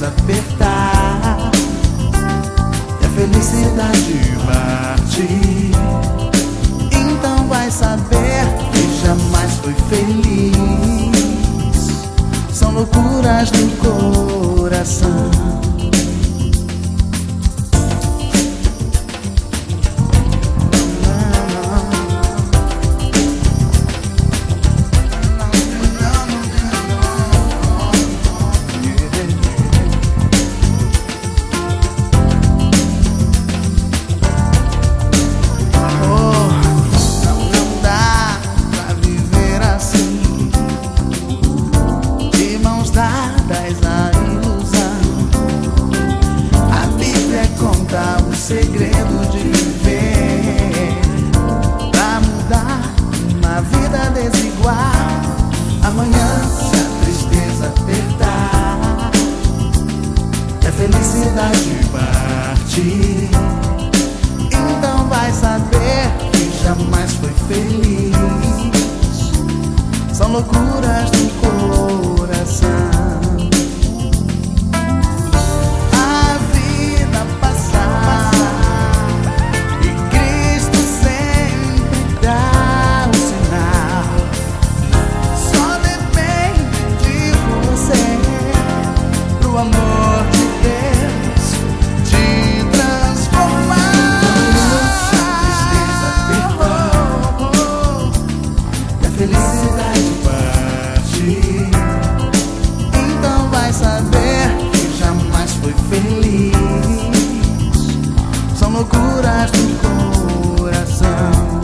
apertar e a felicidade partir, então vai saber que jamais foi feliz. São loucuras do coração. A ilusão. A Bíblia conta o segredo de viver, pra mudar uma vida desigual. Amanhã, se a tristeza apertar e a felicidade partir, então vai saber que jamais foi feliz. São loucuras do coração. Felicidade partir, então vai saber que jamais foi feliz. São loucuras do coração.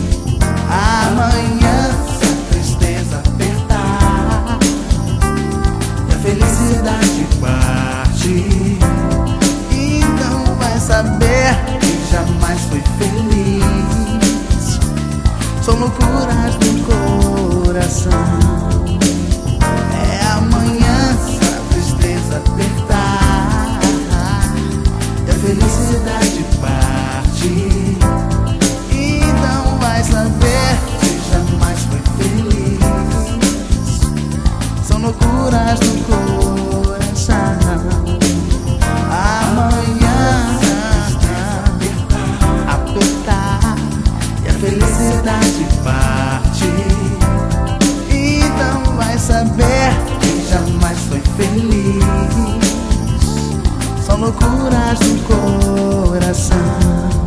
Amanhã, se a tristeza apertar e a felicidade partir, então vai saber que jamais foi feliz. São loucuras do coração. É amanhã, se a tristeza apertar e a felicidade partir, então vai saber que jamais foi feliz. São loucuras do coração. Amanhã, apertar e a felicidade partir, então vai saber que jamais foi feliz. São loucuras do coração.